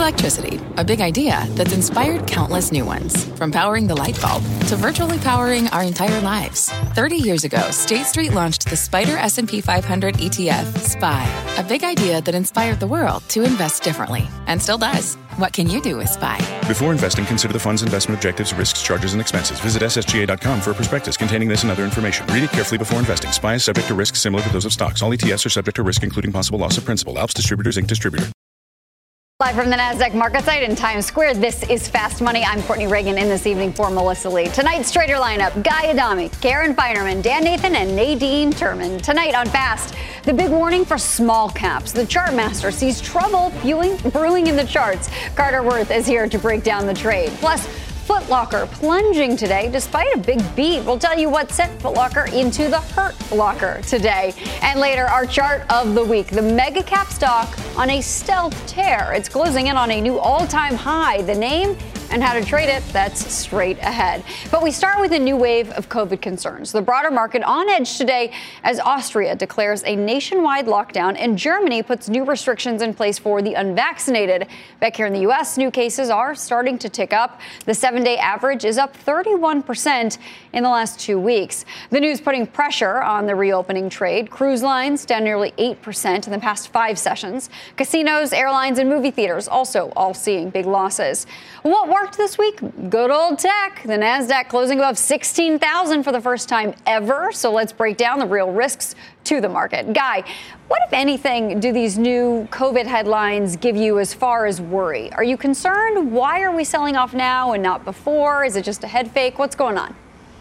Electricity, a big idea that's inspired countless new ones. From powering the light bulb to virtually powering our entire lives. 30 years ago, State Street launched the SPDR S&P 500 ETF, SPY. A big idea that inspired the world to invest differently. And still does. What can you do with SPY? Before investing, consider the fund's investment objectives, risks, charges, and expenses. Visit ssga.com for a prospectus containing this and other information. Read it carefully before investing. SPY is subject to risks similar to those of stocks. All ETFs are subject to risk, including possible loss of principal. Alps Distributors, Inc. Distributor. Live from the NASDAQ market site in Times Square, this is Fast Money. I'm Courtney Reagan in this evening for Melissa Lee. Tonight's trader lineup, Guy Adami, Karen Feinerman, Dan Nathan, and Nadine Turman. Tonight on Fast, the big warning for small caps. The chart master sees trouble brewing in the charts. Carter Worth is here to break down the trade. Plus, Foot Locker plunging today despite a big beat. We'll tell you what sent Foot Locker into the hurt locker today. And later, our chart of the week, the mega cap stock on a stealth tear. It's closing in on a new all-time high. The name and how to trade it, that's straight ahead. But we start with a new wave of COVID concerns. The broader market on edge today as Austria declares a nationwide lockdown and Germany puts new restrictions in place for the unvaccinated. Back here in the U.S., new cases are starting to tick up. The 7-day average is up 31% in the last 2 weeks. The news putting pressure on the reopening trade. Cruise lines down nearly 8% in the past 5 sessions. Casinos, airlines, and movie theaters also all seeing big losses. What worked this week? Good old tech. The NASDAQ closing above 16,000 for the first time ever. So let's break down the real risks to the market. Guy, what, if anything, do these new COVID headlines give you as far as worry? Are you concerned? Why are we selling off now and not before? Is it just a head fake? What's going on?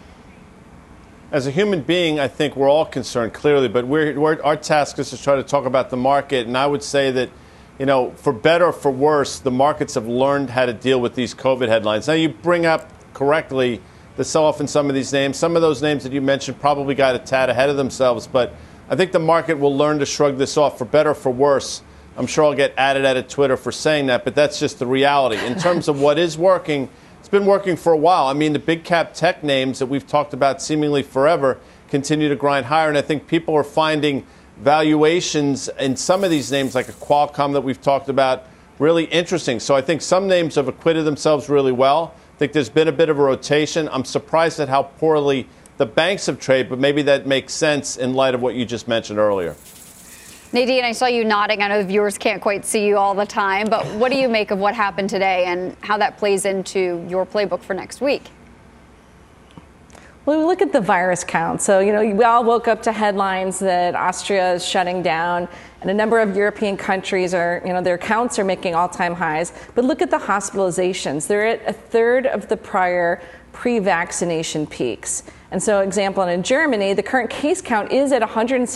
As a human being, I think we're all concerned, clearly, but our task is to try to talk about the market. And I would say that, you know, for better or for worse, the markets have learned how to deal with these COVID headlines. Now, you bring up correctly the sell-off in some of these names. Some of those names that you mentioned probably got a tad ahead of themselves, but I think the market will learn to shrug this off for better or for worse. I'm sure I'll get added at Twitter for saying that, but that's just the reality. In terms of what is working, it's been working for a while. I mean, the big cap tech names that we've talked about seemingly forever continue to grind higher, and I think people are finding valuations in some of these names, like a Qualcomm that we've talked about, really interesting. So I think some names have acquitted themselves really well. I think there's been a bit of a rotation. I'm surprised at how poorly the banks have traded, but maybe that makes sense in light of what you just mentioned earlier. Nadine, I saw you nodding. I know the viewers can't quite see you all the time, but what do you make of what happened today and how that plays into your playbook for next week? Well, we look at the virus count. So, we all woke up to headlines that Austria is shutting down and a number of European countries are, their counts are making all-time highs. But look at the hospitalizations. They're at a third of the prior pre-vaccination peaks. And so, example, in Germany, the current case count is at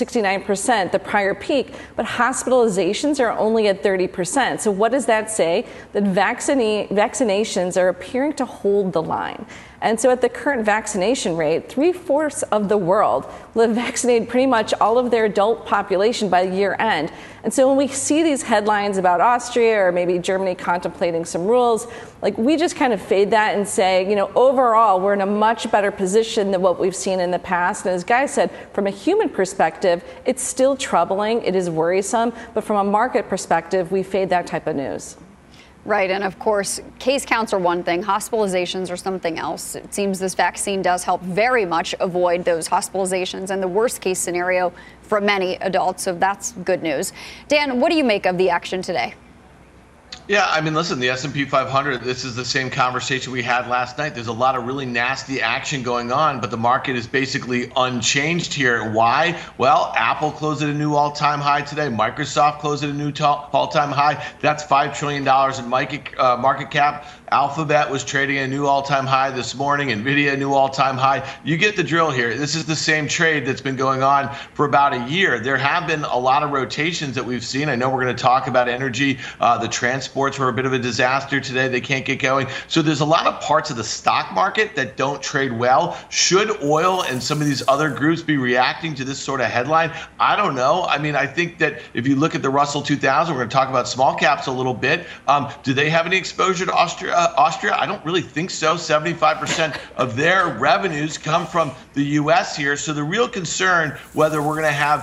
169%, the prior peak, but hospitalizations are only at 30%. So what does that say? That vaccinations are appearing to hold the line. And so at the current vaccination rate, 3/4 of the world will have vaccinated pretty much all of their adult population by year end. And so when we see these headlines about Austria or maybe Germany contemplating some rules, we just kind of fade that and say, overall, we're in a much better position than what we've seen in the past. And as Guy said, from a human perspective, it's still troubling. It is worrisome. But from a market perspective, we fade that type of news. Right. And of course, case counts are one thing. Hospitalizations are something else. It seems this vaccine does help very much avoid those hospitalizations and the worst case scenario for many adults. So that's good news. Dan, what do you make of the action today? Yeah, I mean, listen, the S&P 500, this is the same conversation we had last night. There's a lot of really nasty action going on, but the market is basically unchanged here. Why? Well, Apple closed at a new all-time high today. Microsoft closed at a new all-time high. That's $5 trillion in market cap. Alphabet was trading a new all-time high this morning. NVIDIA, a new all-time high. You get the drill here. This is the same trade that's been going on for about a year. There have been a lot of rotations that we've seen. I know we're going to talk about energy. The transports were a bit of a disaster today. They can't get going. So there's a lot of parts of the stock market that don't trade well. Should oil and some of these other groups be reacting to this sort of headline? I don't know. I mean, I think that if you look at the Russell 2000, we're going to talk about small caps a little bit. Do they have any exposure to Austria? I don't really think so. 75% of their revenues come from the U.S. here. So the real concern, whether we're going to have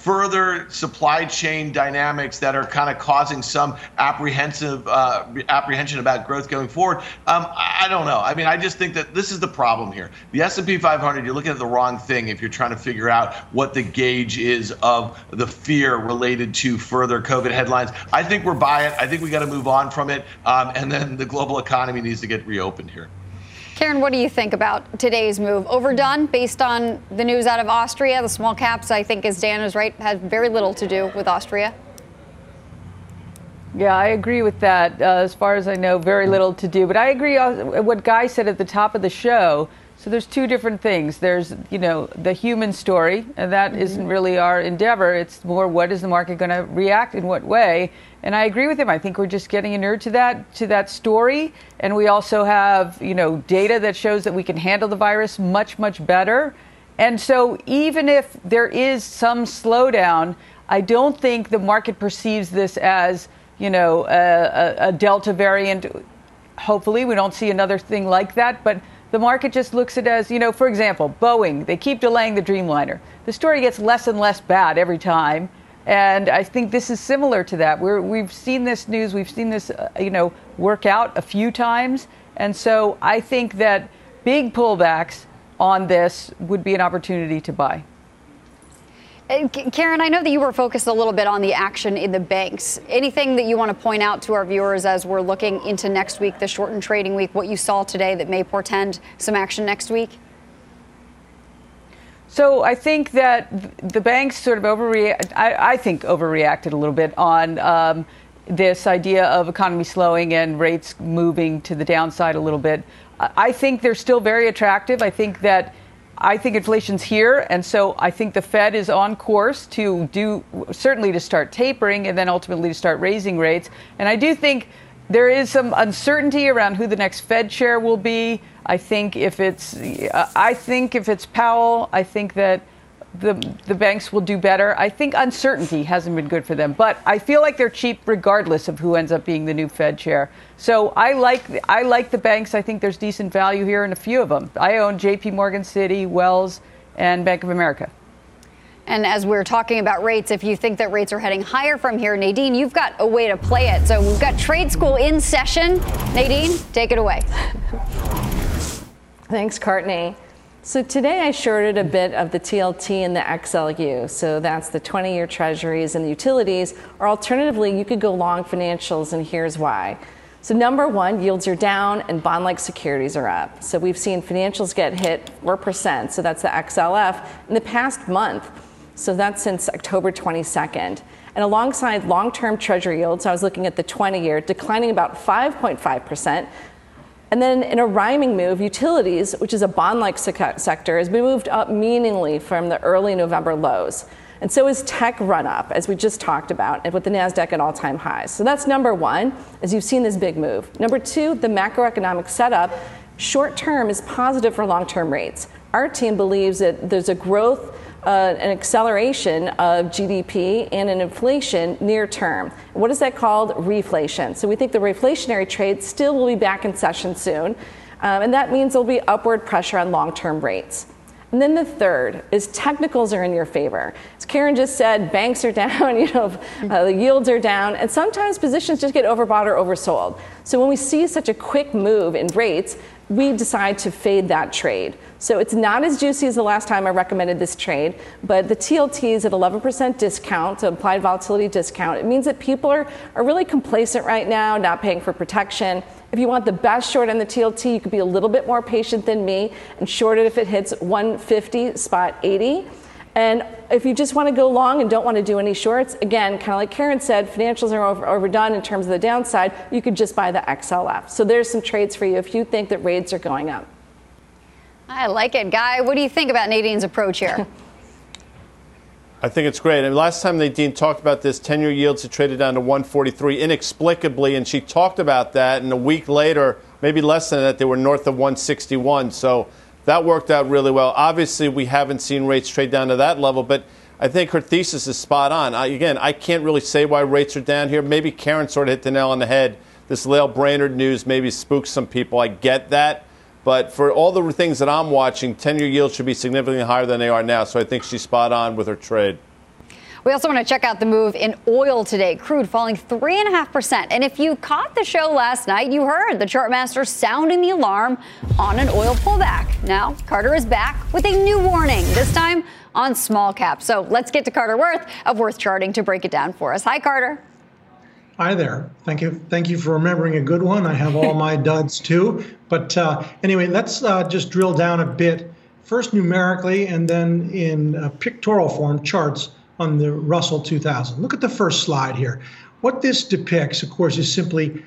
further supply chain dynamics that are kind of causing some apprehension about growth going forward. I don't know. I mean, I just think that this is the problem here. The S&P 500, you're looking at the wrong thing if you're trying to figure out what the gauge is of the fear related to further COVID headlines. I think we're by it. I think we got to move on from it. And then the global economy needs to get reopened here. Karen, what do you think about today's move? Overdone based on the news out of Austria? The small caps, I think, as Dan is right, had very little to do with Austria. Yeah, I agree with that. As far as I know, very little to do. But I agree with what Guy said at the top of the show. So there's two different things. There's, the human story, and that isn't really our endeavor. It's more, what is the market going to react in what way? And I agree with him. I think we're just getting inured to that story. And we also have, data that shows that we can handle the virus much, much better. And so even if there is some slowdown, I don't think the market perceives this as, a Delta variant. Hopefully we don't see another thing like that. But the market just looks at it as, for example, Boeing, they keep delaying the Dreamliner. The story gets less and less bad every time. And I think this is similar to that. We've seen this news, we've seen this, work out a few times. And so I think that big pullbacks on this would be an opportunity to buy. Karen, I know that you were focused a little bit on the action in the banks. Anything that you want to point out to our viewers as we're looking into next week, the shortened trading week, what you saw today that may portend some action next week? So I think that the banks sort of overreacted a little bit on this idea of economy slowing and rates moving to the downside a little bit. I think they're still very attractive. I think inflation's here, and so I think the Fed is on course to certainly to start tapering and then ultimately to start raising rates. And I do think there is some uncertainty around who the next Fed chair will be. I think if it's Powell, I think that the banks will do better. I think uncertainty hasn't been good for them, but I feel like they're cheap regardless of who ends up being the new Fed chair. So I like the banks. I think there's decent value here in a few of them. I own JP Morgan, Citi, Wells, and Bank of America. And as we're talking about rates, if you think that rates are heading higher from here, Nadine, you've got a way to play it. So we've got Trade School in session. Nadine, take it away. Thanks, Courtney. So today I shorted a bit of the TLT and the XLU. So that's the 20-year treasuries and the utilities. Or alternatively, you could go long financials, and here's why. So number one, yields are down and bond-like securities are up. So we've seen financials get hit 4%. So that's the XLF in the past month. So that's since October 22nd. And alongside long-term treasury yields, I was looking at the 20-year, declining about 5.5%. And then in a rhyming move, utilities, which is a bond-like sector, has been moved up meaningfully from the early November lows. And so is tech run up, as we just talked about, and with the NASDAQ at all-time highs. So that's number one, as you've seen this big move. Number two, the macroeconomic setup, short-term is positive for long-term rates. Our team believes that there's a growth, an acceleration of GDP and an inflation near term. What is that called? Reflation. So we think the reflationary trade still will be back in session soon. And that means there'll be upward pressure on long-term rates. And then the third is technicals are in your favor. As Karen just said, banks are down, the yields are down, and sometimes positions just get overbought or oversold. So when we see such a quick move in rates, we decide to fade that trade. So it's not as juicy as the last time I recommended this trade, but the TLT is at 11% discount, so implied volatility discount. It means that people are really complacent right now, not paying for protection. If you want the best short on the TLT, you could be a little bit more patient than me and short it if it hits 150 spot 80. And if you just want to go long and don't want to do any shorts, again, kind of like Karen said, financials are overdone in terms of the downside. You could just buy the XLF. So there's some trades for you if you think that rates are going up. I like it. Guy, what do you think about Nadine's approach here? I think it's great. And last time Nadine talked about this, 10-year yields had traded down to 143 inexplicably, and she talked about that. And a week later, maybe less than that, they were north of 161. So that worked out really well. Obviously, we haven't seen rates trade down to that level, but I think her thesis is spot on. I can't really say why rates are down here. Maybe Karen sort of hit the nail on the head. This Lael Brainerd news maybe spooks some people. I get that. But for all the things that I'm watching, 10-year yields should be significantly higher than they are now. So I think she's spot on with her trade. We also want to check out the move in oil today. Crude falling 3.5%. And if you caught the show last night, you heard the chartmaster sounding the alarm on an oil pullback. Now, Carter is back with a new warning, this time on small cap. So let's get to Carter Worth of Worth Charting to break it down for us. Hi, Carter. Hi there. Thank you. Thank you for remembering a good one. I have all my duds too. But anyway, let's just drill down a bit. First numerically and then in pictorial form charts on the Russell 2000. Look at the first slide here. What this depicts, of course, is simply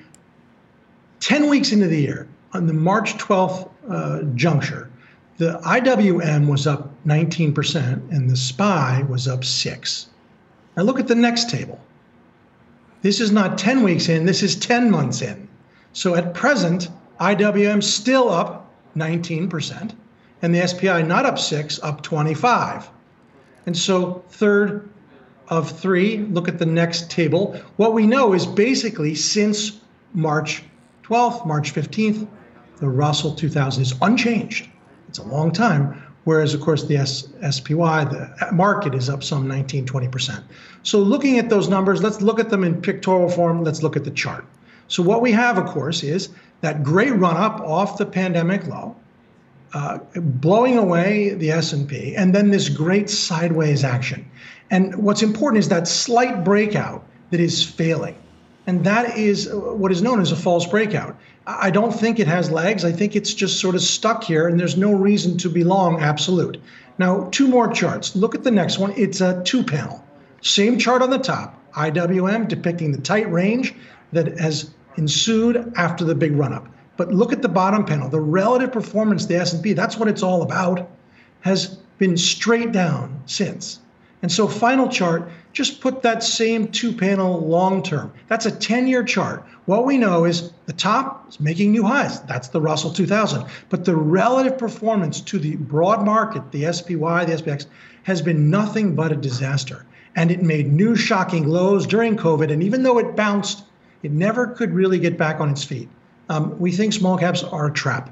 10 weeks into the year, on the March 12th juncture, the IWM was up 19% and the SPY was up 6%. Now look at the next table. This is not 10 weeks in, this is 10 months in. So at present, IWM still up 19%, and the SPI not up 6%, up 25%. And so third of 3, look at the next table. What we know is basically since March 12th, March 15th, the Russell 2000 is unchanged. It's a long time, whereas, of course, the SPY, the market, is up some 19, 20%. So looking at those numbers, let's look at them in pictorial form. Let's look at the chart. So what we have, of course, is that great run-up off the pandemic low, blowing away the S&P, and then this great sideways action. And what's important is that slight breakout that is failing. And that is what is known as a false breakout. I don't think it has legs. I think it's just sort of stuck here, and there's no reason to be long absolute. Now, 2 more charts. Look at the next one. It's a 2-panel. Same chart on the top, IWM depicting the tight range that has ensued after the big run-up. But look at the bottom panel. The relative performance of the S&P, that's what it's all about, has been straight down since. And so final chart, just put that same 2-panel long term. That's a 10-year chart. What we know is the top is making new highs. That's the Russell 2000. But the relative performance to the broad market, the SPY, the SPX, has been nothing but a disaster. And it made new shocking lows during COVID. And even though it bounced, it never could really get back on its feet. We think small caps are a trap.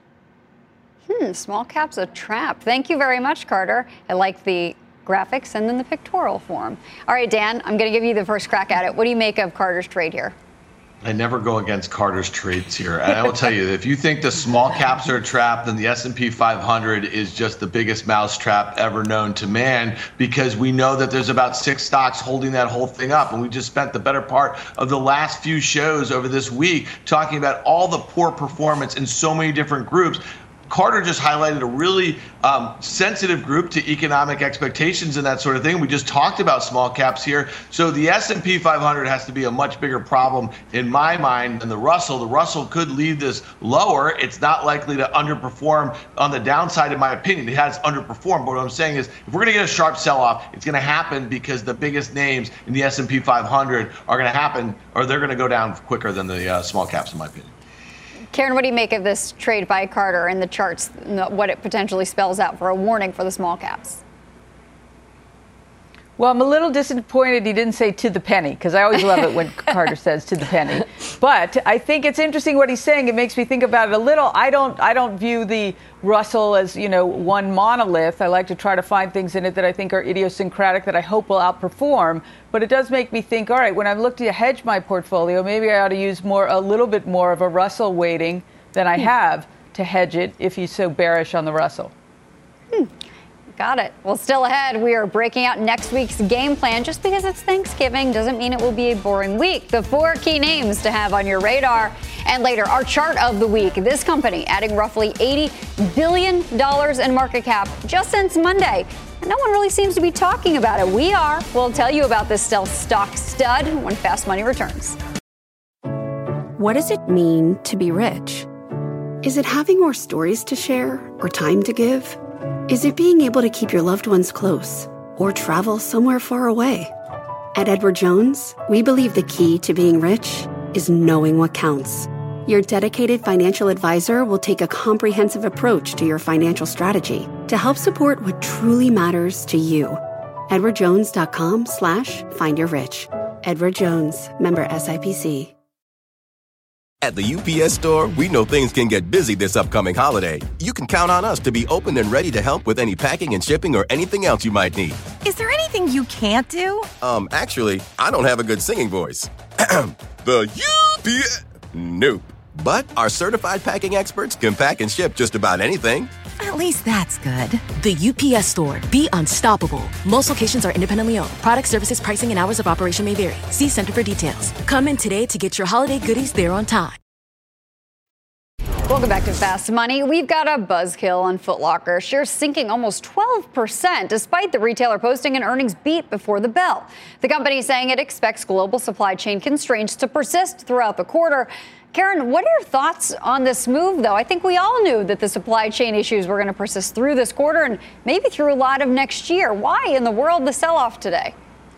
Small caps a trap. Thank you very much, Carter. I like the graphics and then the pictorial form. All right, Dan, I'm going to give you the first crack at it. What do you make of Carter's trade here? I never go against Carter's trades here. And I will tell you, if you think the small caps are a trap, then the S&P 500 is just the biggest mousetrap ever known to man, because we know that there's about 6 stocks holding that whole thing up. And we just spent the better part of the last few shows over this week talking about all the poor performance in so many different groups. Carter just highlighted a really sensitive group to economic expectations and that sort of thing. We just talked about small caps here. So the S&P 500 has to be a much bigger problem in my mind than the Russell. The Russell could leave this lower. It's not likely to underperform on the downside, in my opinion. It has underperformed. But what I'm saying is, if we're going to get a sharp sell-off, it's going to happen because the biggest names in the S&P 500 are going to happen, or they're going to go down quicker than the small caps, in my opinion. Karen, what do you make of this trade by Carter and the charts, what it potentially spells out for a warning for the small caps? Well, I'm a little disappointed he didn't say to the penny, because I always love it when Carter says to the penny. But I think it's interesting what he's saying. It makes me think about it a little. I don't view the Russell as, one monolith. I like to try to find things in it that I think are idiosyncratic that I hope will outperform. But it does make me think, all right, when I'm looking to hedge my portfolio, maybe I ought to use a little bit more of a Russell weighting than I have to hedge it if he's so bearish on the Russell. Got it. Well, still ahead, we are breaking out next week's game plan. Just because it's Thanksgiving doesn't mean it will be a boring week. The 4 key names to have on your radar. And later, our chart of the week. This company adding roughly $80 billion in market cap just since Monday. And no one really seems to be talking about it. We are. We'll tell you about this stealth stock stud when Fast Money returns. What does it mean to be rich? Is it having more stories to share or time to give? Is it being able to keep your loved ones close or travel somewhere far away? At Edward Jones, we believe the key to being rich is knowing what counts. Your dedicated financial advisor will take a comprehensive approach to your financial strategy to help support what truly matters to you. EdwardJones.com/findyourrich. Edward Jones, member SIPC. At the UPS Store, we know things can get busy this upcoming holiday. You can count on us to be open and ready to help with any packing and shipping or anything else you might need. Is there anything you can't do? Actually, I don't have a good singing voice. The UPS... Nope. But our certified packing experts can pack and ship just about anything. At least that's good. The UPS Store. Be unstoppable. Most locations are independently owned. Product, services, pricing, and hours of operation may vary. See Center for details. Come in today to get your holiday goodies there on time. Welcome back to Fast Money. We've got a buzzkill on Foot Locker. Shares sinking almost 12% despite the retailer posting an earnings beat before the bell. The company saying it expects global supply chain constraints to persist throughout the quarter. Karen, what are your thoughts on this move, though? I think we all knew that the supply chain issues were going to persist through this quarter and maybe through a lot of next year. Why in the world the sell-off today?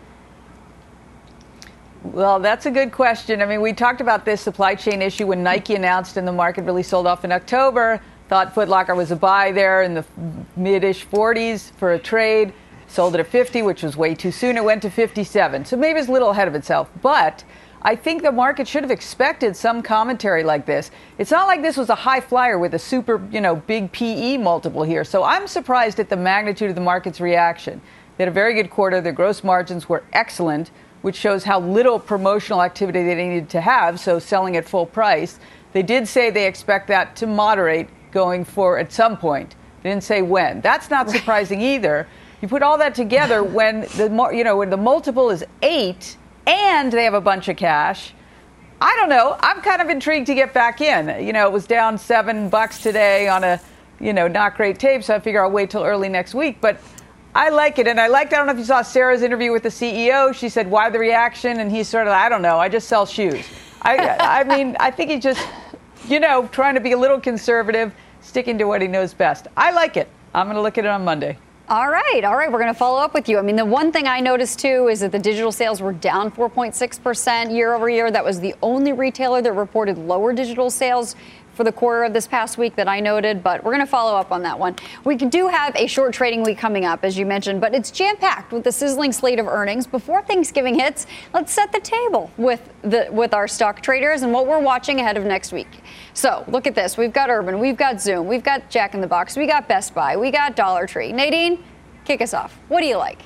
Well, that's a good question. I mean, we talked about this supply chain issue when Nike announced and the market really sold off in October. Thought Foot Locker was a buy there in the mid-ish 40s for a trade. Sold it at 50, which was way too soon. It went to 57. So maybe it's a little ahead of itself. But I think the market should have expected some commentary like this. It's not like this was a high flyer with a super, big PE multiple here. So I'm surprised at the magnitude of the market's reaction. They had a very good quarter. Their gross margins were excellent, which shows how little promotional activity they needed to have, so selling at full price. They did say they expect that to moderate going forward at some point. They didn't say when. That's not surprising either. You put all that together when when the multiple is 8 and they have a bunch of cash. I don't know. I'm kind of intrigued to get back in. It was down $7 today on a, not great tape, so I figure I'll wait till early next week. But I like it. And I don't know if you saw Sarah's interview with the CEO. She said, why the reaction? And he's sort of, I don't know. I just sell shoes. I mean, I think he's just, trying to be a little conservative, sticking to what he knows best. I like it. I'm going to look at it on Monday. All right. We're going to follow up with you. I mean, the one thing I noticed, too, is that the digital sales were down 4.6% year over year. That was the only retailer that reported lower digital sales for the quarter of this past week that I noted, but we're going to follow up on that one. We do have a short trading week coming up, as you mentioned, but it's jam-packed with the sizzling slate of earnings. Before Thanksgiving hits, let's set the table with our stock traders and what we're watching ahead of next week. So look at this. We've got Urban, we've got Zoom, we've got Jack in the Box, we got Best Buy, we got Dollar Tree. Nadine, kick us off. What do you like?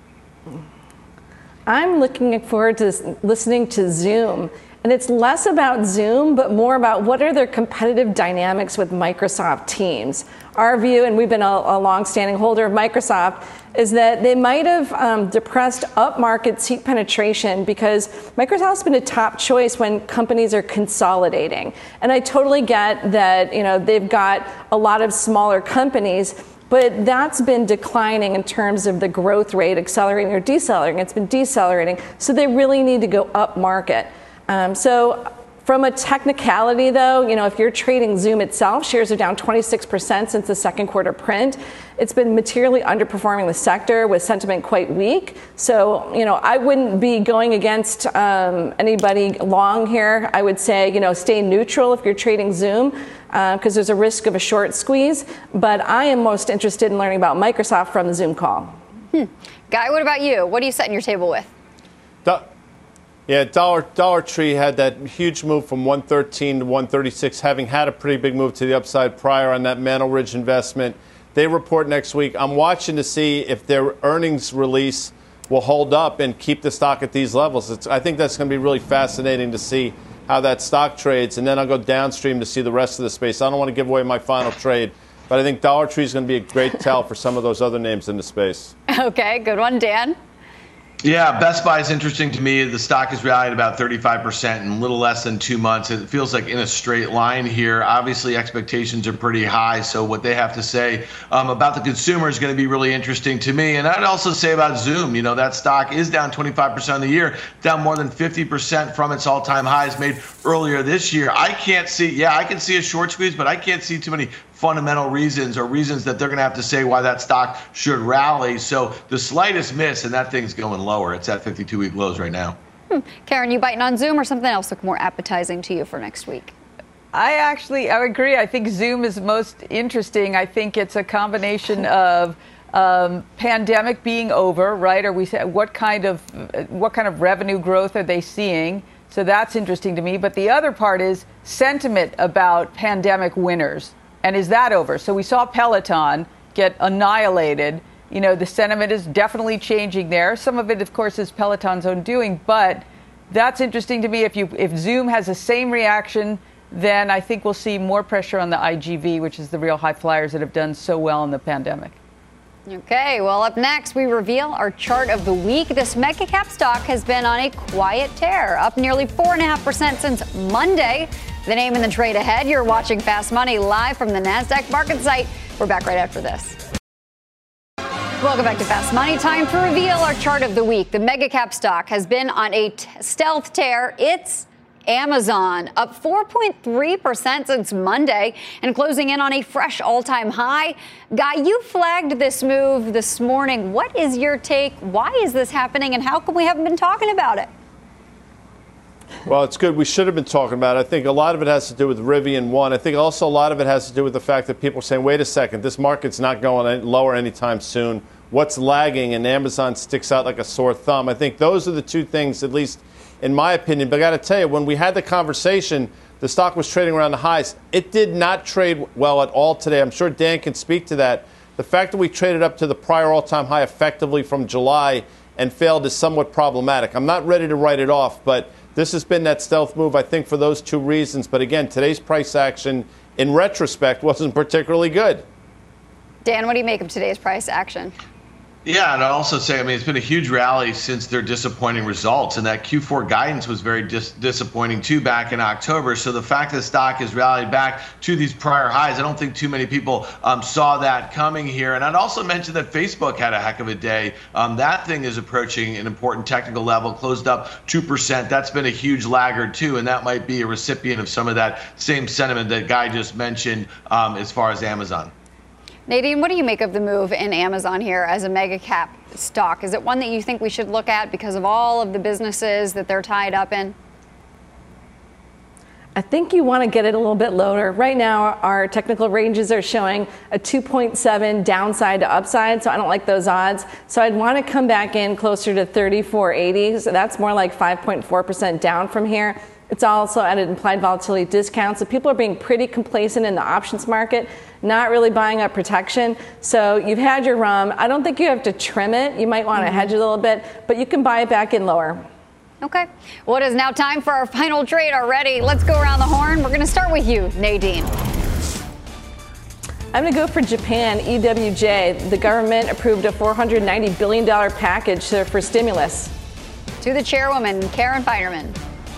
I'm looking forward to listening to Zoom. And it's less about Zoom, but more about what are their competitive dynamics with Microsoft Teams. Our view, and we've been a long-standing holder of Microsoft, is that they might have depressed upmarket seat penetration because Microsoft's been a top choice when companies are consolidating. And I totally get that, they've got a lot of smaller companies, but that's been declining in terms of the growth rate, accelerating or decelerating. It's been decelerating, so they really need to go upmarket. So from a technicality, though, if you're trading Zoom itself, shares are down 26% since the second quarter print. It's been materially underperforming the sector with sentiment quite weak. So, I wouldn't be going against anybody long here. I would say, stay neutral if you're trading Zoom because there's a risk of a short squeeze. But I am most interested in learning about Microsoft from the Zoom call. Guy, what about you? What are you setting your table with? Yeah, Dollar Tree had that huge move from 113 to 136, having had a pretty big move to the upside prior on that Mantle Ridge investment. They report next week. I'm watching to see if their earnings release will hold up and keep the stock at these levels. I think that's going to be really fascinating to see how that stock trades, and then I'll go downstream to see the rest of the space. I don't want to give away my final trade, but I think Dollar Tree is going to be a great tell for some of those other names in the space. Okay, good one, Dan. Yeah, Best Buy is interesting to me. The stock is rallied about 35% in a little less than 2 months. It feels like in a straight line here. Obviously, expectations are pretty high, so what they have to say about the consumer is going to be really interesting to me. And I'd also say about Zoom, that stock is down 25% of the year, down more than 50% from its all-time highs made earlier this year. I can see a short squeeze, but I can't see too many fundamental reasons or reasons that they're going to have to say why that stock should rally. So the slightest miss and that thing's going lower. It's at 52-week lows right now. Karen, you biting on Zoom or something else look more appetizing to you for next week? I agree. I think Zoom is most interesting. I think it's a combination of pandemic being over, right? What kind of revenue growth are they seeing? So that's interesting to me. But the other part is sentiment about pandemic winners. And is that over? So we saw Peloton get annihilated. You know, the sentiment is definitely changing there. Some of it, of course, is Peloton's own doing. But that's interesting to me. If Zoom has the same reaction, then I think we'll see more pressure on the IGV, which is the real high flyers that have done so well in the pandemic. Okay, well, up next, we reveal our chart of the week. This mega cap stock has been on a quiet tear, up nearly 4.5% since Monday. The name in the trade ahead. You're watching Fast Money live from the NASDAQ market site. We're back right after this. Welcome back to Fast Money. Time to reveal our chart of the week. The mega cap stock has been on a stealth tear. It's Amazon, up 4.3% since Monday and closing in on a fresh all-time high. Guy, you flagged this move this morning. What is your take? Why is this happening, and how come we haven't been talking about it? Well, it's good. We should have been talking about it. I think a lot of it has to do with Rivian One. I think also a lot of it has to do with the fact that people are saying, wait a second, this market's not going lower anytime soon. What's lagging? And Amazon sticks out like a sore thumb. I think those are the two things, at least in my opinion. But I got to tell you, when we had the conversation, the stock was trading around the highs. It did not trade well at all today. I'm sure Dan can speak to that. The fact that we traded up to the prior all-time high effectively from July and failed is somewhat problematic. I'm not ready to write it off, but this has been that stealth move, I think, for those two reasons. But again, today's price action, in retrospect, wasn't particularly good. Dan, what do you make of today's price action? Yeah, and I'd also say, I mean, it's been a huge rally since their disappointing results, and that Q4 guidance was very disappointing, too, back in October. So the fact that stock has rallied back to these prior highs, I don't think too many people saw that coming here. And I'd also mention that Facebook had a heck of a day. That thing is approaching an important technical level, closed up 2%. That's been a huge laggard, too, and that might be a recipient of some of that same sentiment that Guy just mentioned as far as Amazon. Nadine, what do you make of the move in Amazon here as a mega cap stock? Is it one that you think we should look at because of all of the businesses that they're tied up in? I think you want to get it a little bit lower. Right now, our technical ranges are showing a 2.7 downside to upside, so I don't like those odds. So I'd want to come back in closer to 34.80. So that's more like 5.4% down from here. It's also at an implied volatility discount, so people are being pretty complacent in the options market, not really buying up protection. So you've had your run. I don't think you have to trim it. You might want to hedge it a little bit, but you can buy it back in lower. Okay. Well, it is now time for our final trade already. Let's go around the horn. We're going to start with you, Nadine. I'm going to go for Japan, EWJ. The government approved a $490 billion package for stimulus. To the chairwoman, Karen Finerman.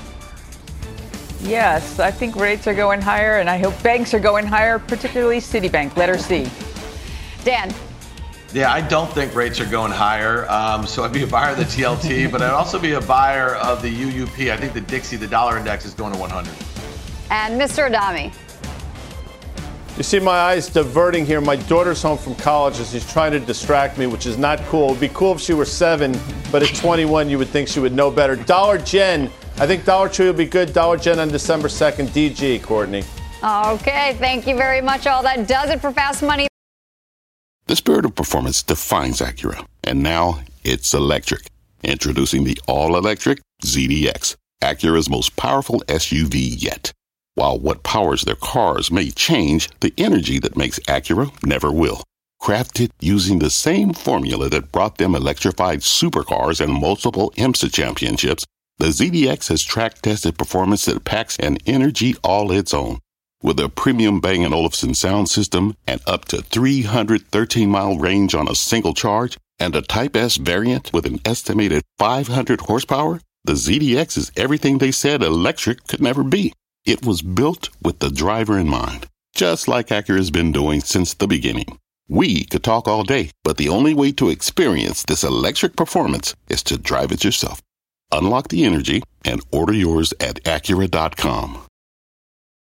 Yes, I think rates are going higher, and I hope banks are going higher, particularly Citibank. Letter C. Dan. Yeah, I don't think rates are going higher, so I'd be a buyer of the TLT, but I'd also be a buyer of the UUP. I think the Dixie, the dollar index, is going to 100. And Mr. Adami. You see my eyes diverting here. My daughter's home from college and she's trying to distract me, which is not cool. It would be cool if she were 7, but at 21, you would think she would know better. Dollar Gen. I think Dollar Tree will be good. Dollar Gen on December 2nd. DG, Courtney. Okay, thank you very much. All that does it for Fast Money. The spirit of performance defines Acura, and now it's electric. Introducing the all-electric ZDX, Acura's most powerful SUV yet. While what powers their cars may change, the energy that makes Acura never will. Crafted using the same formula that brought them electrified supercars and multiple IMSA championships, the ZDX has track-tested performance that packs an energy all its own. With a premium Bang & Olufsen sound system and up to 313-mile range on a single charge, and a Type S variant with an estimated 500 horsepower, the ZDX is everything they said electric could never be. It was built with the driver in mind, just like Acura's been doing since the beginning. We could talk all day, but the only way to experience this electric performance is to drive it yourself. Unlock the energy and order yours at Acura.com.